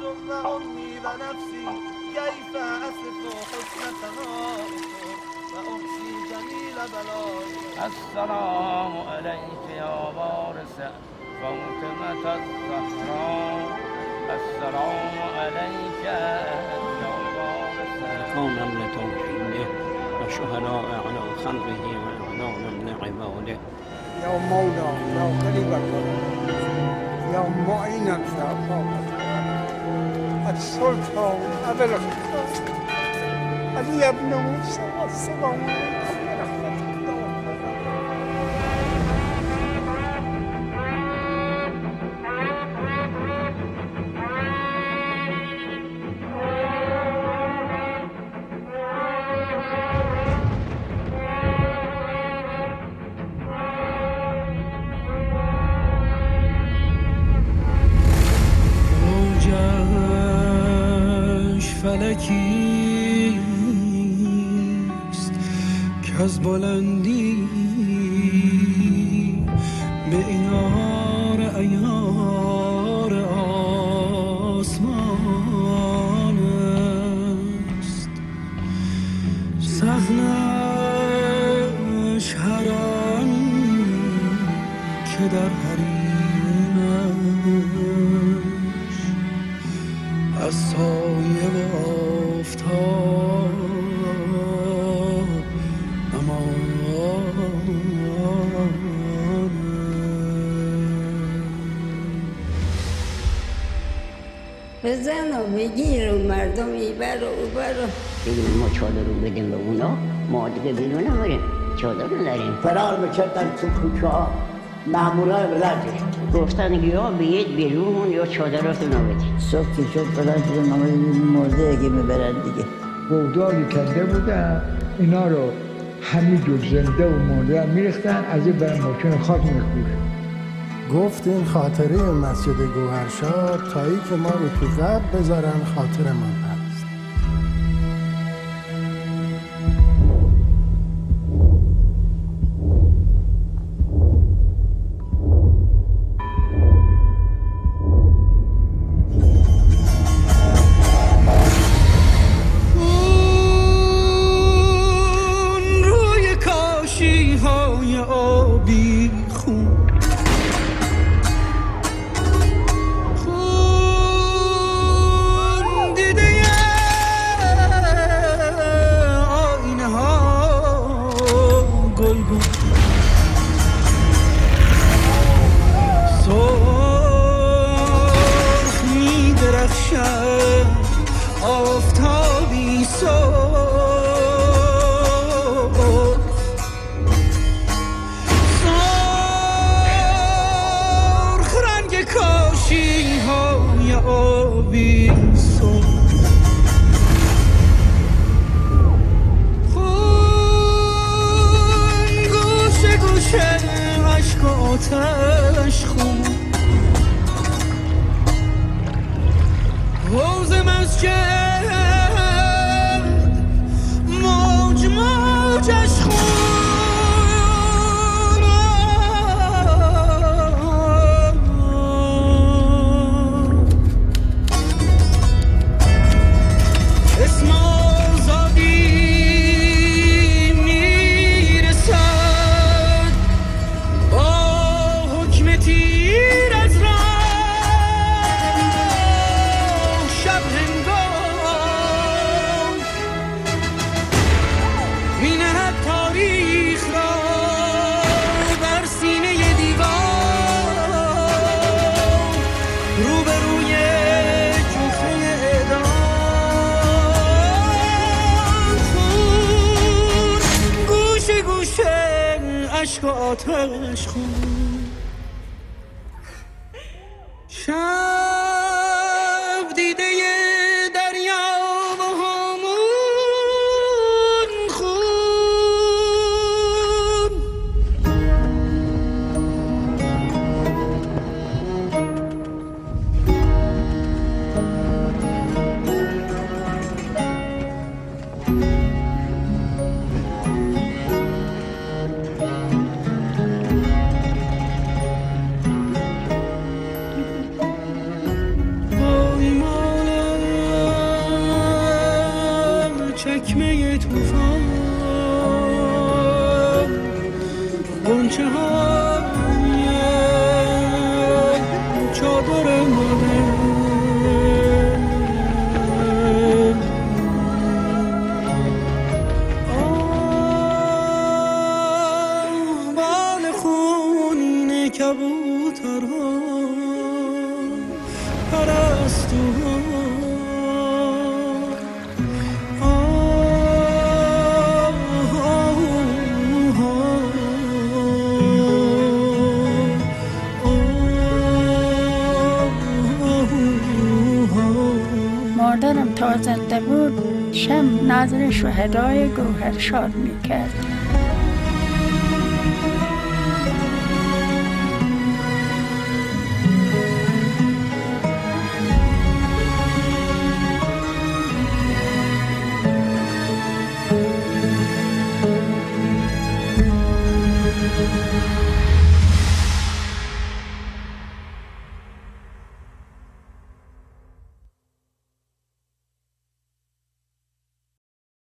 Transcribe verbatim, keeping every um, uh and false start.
وأمي ونفسي كيف أصف حسن ثنائك وأحصي جميل بلائك. السلام عليك يا وارث فاطمة الزهراء. السلام عليك يا وارث كونم لتوحيده وشهداء على خلقه وإعلان من عباده. يا مولا يا قريب القرب يا معين الفاقات السلطان أبا الخطاب علي ابن موسى. السلام عليكم ورحمة الله. فلکیست که از بلندی به ایار ایار آسمان است. صحنش حرم که در حریمش از سایه و آفتاب امان. بزن و بگیر و مردم ایبر و اوبر و بگیم ما چادر رو بدیم به اونا، ما دیگه بیرون نماریم، چادر نداریم. فرار میکردن تو کوچه ها، مامورای بلدش گفتن که یا بیاید بیرون یا چادراتون رو بدید. صبح که شد بلند شدن آمدیم مرده اگه میبرن دیگه. گودالی کنده بودن اینا رو همینجور زنده و مرده میریختن، از این برای ماشین خاک میخورد. گفت این خاطره مسجد گوهرشاد تایی که ما رو تو قبر بذارن خاطرمان هست. روی کاشی های آبی خون آفتابی سرخ سرخ رنگ کاشی های آبی سرخ خون گوشه گوشه عشق و آتش خون حوض مسجد موج موجش خون اسم آزادی میرسد با حکم تیر از تاریخ را بر سینه دیوار روبروی جوخه اعدام خون گوشه گوشه عشق و آتش خون شب دیده بچه های چادر مادر کبوترها پرستوها مادرم تا زنده بود شم نظر شهدای گوهرشاد میکرد.